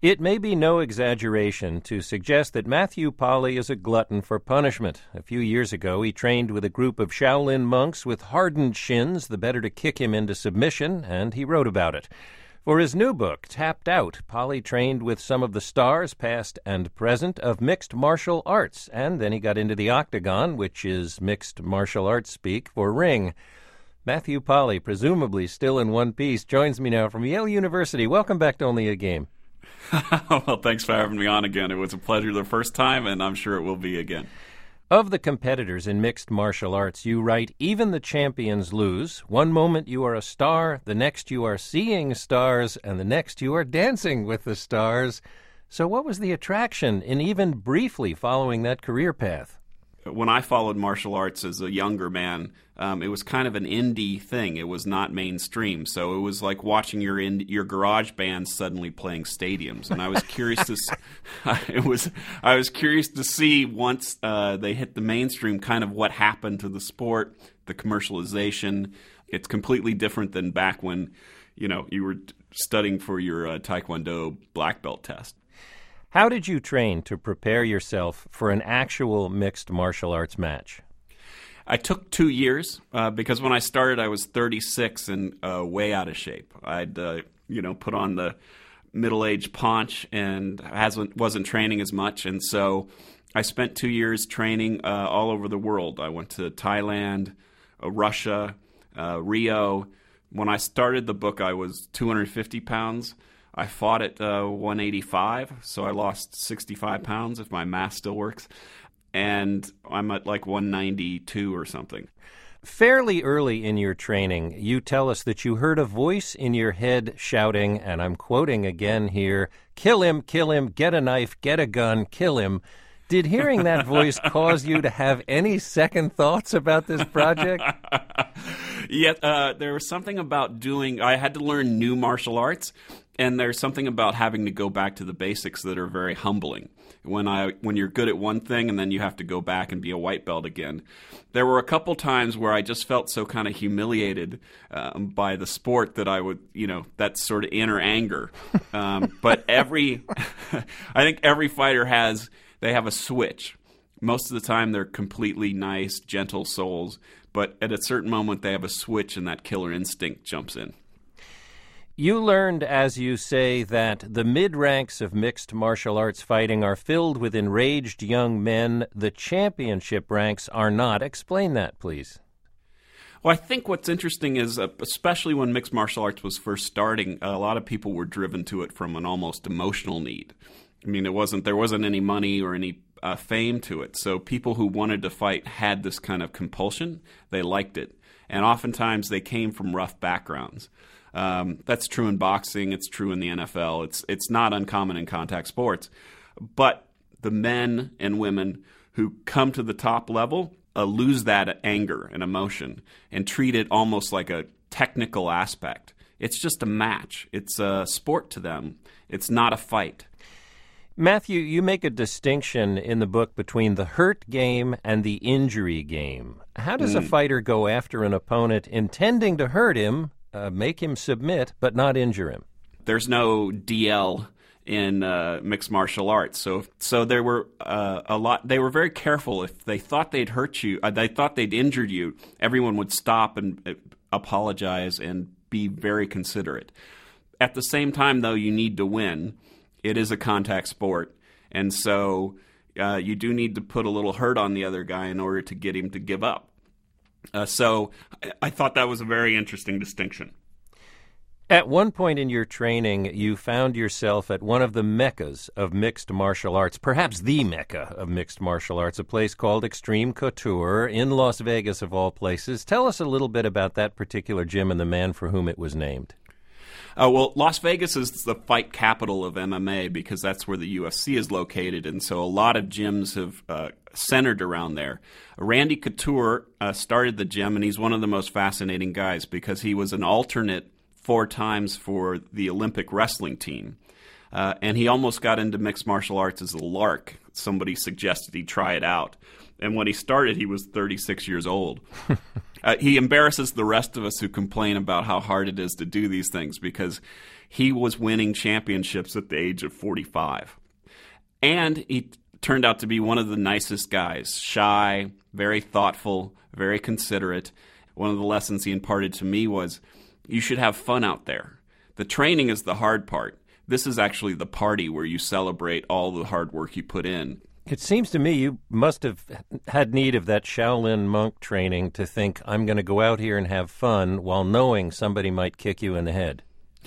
It may be no exaggeration to suggest that Matthew Polly is a glutton for punishment. A few years ago, he trained with a group of Shaolin monks with hardened shins, the better to kick him into submission, and he wrote about it. For his new book, Tapped Out, Polly trained with some of the stars, past and present, of mixed martial arts, and then he got into the octagon, which is mixed martial arts speak for ring. Matthew Polly, presumably still in one piece, joins me now from Yale University. Welcome back to Only a Game. Well, thanks for having me on again. It was a pleasure the first time, and I'm sure it will be again. Of the competitors in mixed martial arts, you write, even the champions lose. One moment you are a star, the next you are seeing stars, and the next you are dancing with the stars. So what was the attraction in even briefly following that career path? When I followed martial arts as a younger man, it was kind of an indie thing. It was not mainstream, so it was like watching your garage band suddenly playing stadiums. And I was curious to, I was curious to see once they hit the mainstream, kind of what happened to the sport, the commercialization. It's completely different than back when, you were studying for your Taekwondo black belt test. How did you train to prepare yourself for an actual mixed martial arts match? I took 2 years because when I started, I was 36 and way out of shape. I'd put on the middle-aged paunch and wasn't training as much, and so I spent 2 years training all over the world. I went to Thailand, Russia, Rio. When I started the book, I was 250 pounds. I fought at 185, so I lost 65 pounds, if my math still works. And I'm at like 192 or something. Fairly early in your training, you tell us that you heard a voice in your head shouting, and I'm quoting again here, kill him, get a knife, get a gun, kill him. Did hearing that voice cause you to have any second thoughts about this project? Yeah, there was something about I had to learn new martial arts, and there's something about having to go back to the basics that are very humbling. When you're good at one thing and then you have to go back and be a white belt again. There were a couple times where I just felt so kind of humiliated by the sport that I would, that sort of inner anger. But I think every fighter they have a switch. Most of the time they're completely nice, gentle souls, but at a certain moment they have a switch and that killer instinct jumps in. You learned, as you say, that the mid-ranks of mixed martial arts fighting are filled with enraged young men. The championship ranks are not. Explain that, please. Well, I think what's interesting is, especially when mixed martial arts was first starting, a lot of people were driven to it from an almost emotional need. I mean, there wasn't any money or any fame to it. So people who wanted to fight had this kind of compulsion. They liked it. And oftentimes they came from rough backgrounds. That's true in boxing. It's true in the NFL. It's not uncommon in contact sports. But the men and women who come to the top level lose that anger and emotion and treat it almost like a technical aspect. It's just a match. It's a sport to them. It's not a fight. Matthew, you make a distinction in the book between the hurt game and the injury game. How does a fighter go after an opponent intending to hurt him, make him submit, but not injure him? There's no DL in mixed martial arts. So there were a lot. They were very careful. If they thought they'd hurt you, they thought they'd injured you, everyone would stop and apologize and be very considerate. At the same time, though, you need to win. It is a contact sport, and so you do need to put a little hurt on the other guy in order to get him to give up. So I thought that was a very interesting distinction. At one point in your training, you found yourself at one of the meccas of mixed martial arts, perhaps the mecca of mixed martial arts, a place called Extreme Couture in Las Vegas, of all places. Tell us a little bit about that particular gym and the man for whom it was named. Well, Las Vegas is the fight capital of MMA because that's where the UFC is located, and so a lot of gyms have centered around there. Randy Couture started the gym, and he's one of the most fascinating guys because he was an alternate 4 times for the Olympic wrestling team. and he almost got into mixed martial arts as a lark. Somebody suggested he try it out. And when he started, he was 36 years old. He embarrasses the rest of us who complain about how hard it is to do these things because he was winning championships at the age of 45. And he turned out to be one of the nicest guys, shy, very thoughtful, very considerate. One of the lessons he imparted to me was, you should have fun out there. The training is the hard part. This is actually the party where you celebrate all the hard work you put in. It seems to me you must have had need of that Shaolin monk training to think, I'm going to go out here and have fun while knowing somebody might kick you in the head.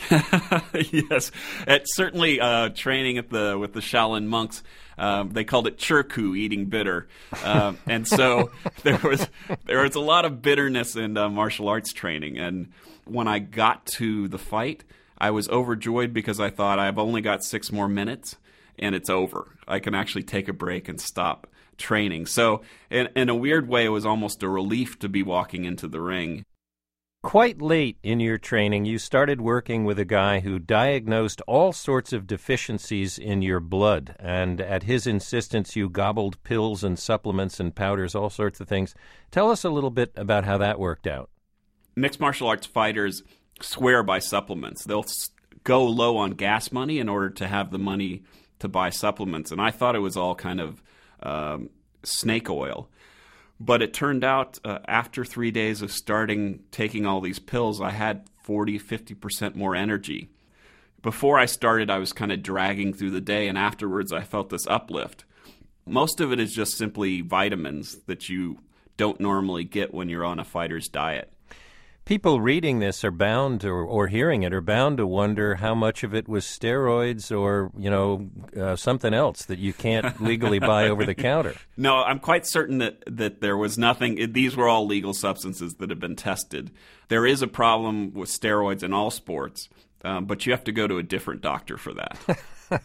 Yes, it's certainly training with the Shaolin monks. They called it chirku, eating bitter, and so there was a lot of bitterness in martial arts training. And when I got to the fight, I was overjoyed because I thought I've only got 6 more minutes and it's over. I can actually take a break and stop training. So in a weird way, it was almost a relief to be walking into the ring. Quite late in your training, you started working with a guy who diagnosed all sorts of deficiencies in your blood, and at his insistence, you gobbled pills and supplements and powders, all sorts of things. Tell us a little bit about how that worked out. Mixed martial arts fighters swear by supplements. They'll go low on gas money in order to have the money to buy supplements, and I thought it was all kind of snake oil. But it turned out after 3 days of taking all these pills, I had 40-50% more energy. Before I started, I was kind of dragging through the day, and afterwards I felt this uplift. Most of it is just simply vitamins that you don't normally get when you're on a fighter's diet. People reading this are bound, or hearing it, are bound to wonder how much of it was steroids or, something else that you can't legally buy over the counter. No, I'm quite certain that there was nothing. These were all legal substances that have been tested. There is a problem with steroids in all sports, but you have to go to a different doctor for that.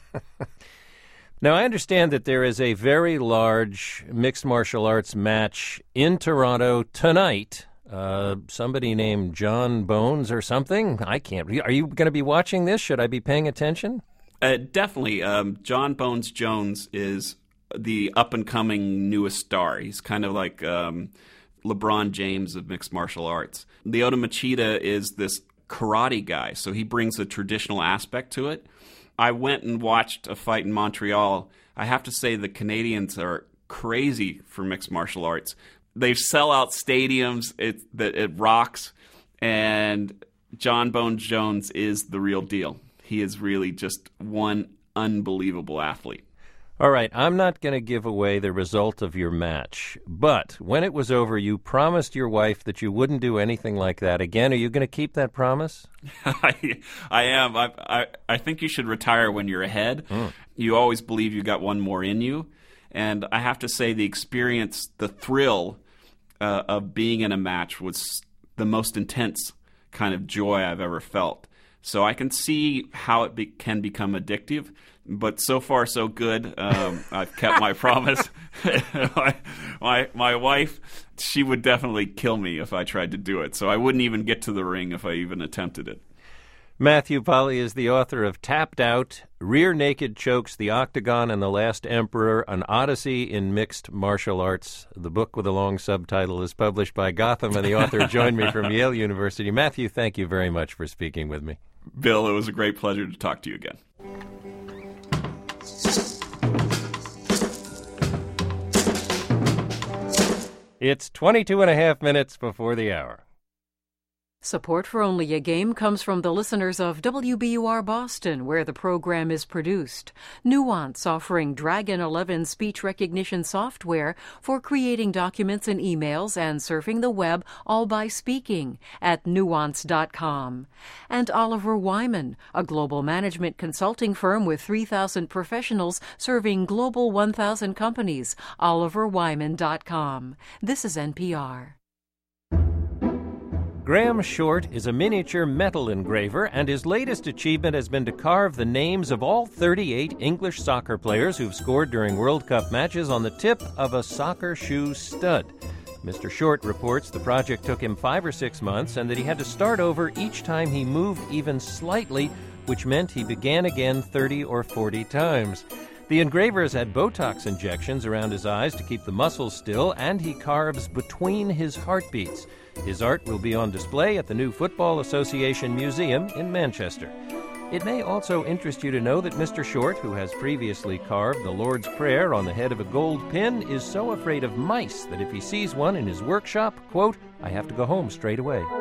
Now, I understand that there is a very large mixed martial arts match in Toronto tonight. Somebody named John Bones or something. I can't. Are you going to be watching this? Should I be paying attention? Definitely. John Bones Jones is the up-and-coming newest star. He's kind of like LeBron James of mixed martial arts. Lyoto Machida is this karate guy, so he brings a traditional aspect to it. I went and watched a fight in Montreal. I have to say the Canadians are crazy for mixed martial arts. They sell out stadiums. It rocks, and John Bones Jones is the real deal. He is really just one unbelievable athlete. All right, I'm not going to give away the result of your match, but when it was over, you promised your wife that you wouldn't do anything like that again. Are you going to keep that promise? I am. I think you should retire when you're ahead. You always believe you got one more in you. And I have to say the experience, the thrill of being in a match was the most intense kind of joy I've ever felt. So I can see how it can become addictive, but so far so good. I've kept my promise. My wife, she would definitely kill me if I tried to do it, so I wouldn't even get to the ring if I even attempted it. Matthew Polly is the author of Tapped Out, Rear Naked Chokes, The Octagon, and the Last Emperor, an Odyssey in Mixed Martial Arts. The book with a long subtitle is published by Gotham, and the author joined me from Yale University. Matthew, thank you very much for speaking with me. Bill, it was a great pleasure to talk to you again. It's 22 and a half minutes before the hour. Support for Only a Game comes from the listeners of WBUR Boston, where the program is produced. Nuance, offering Dragon 11 speech recognition software for creating documents and emails and surfing the web, all by speaking, at nuance.com. And Oliver Wyman, a global management consulting firm with 3,000 professionals serving global 1,000 companies, oliverwyman.com. This is NPR. Graham Short is a miniature metal engraver, and his latest achievement has been to carve the names of all 38 English soccer players who've scored during World Cup matches on the tip of a soccer shoe stud. Mr. Short reports the project took him 5 or 6 months and that he had to start over each time he moved even slightly which meant he began again 30 or 40 times. The engravers had Botox injections around his eyes to keep the muscles still, and he carves between his heartbeats. His art will be on display at the new Football Association Museum in Manchester. It may also interest you to know that Mr. Short, who has previously carved the Lord's Prayer on the head of a gold pin, is so afraid of mice that if he sees one in his workshop, quote, "I have to go home straight away."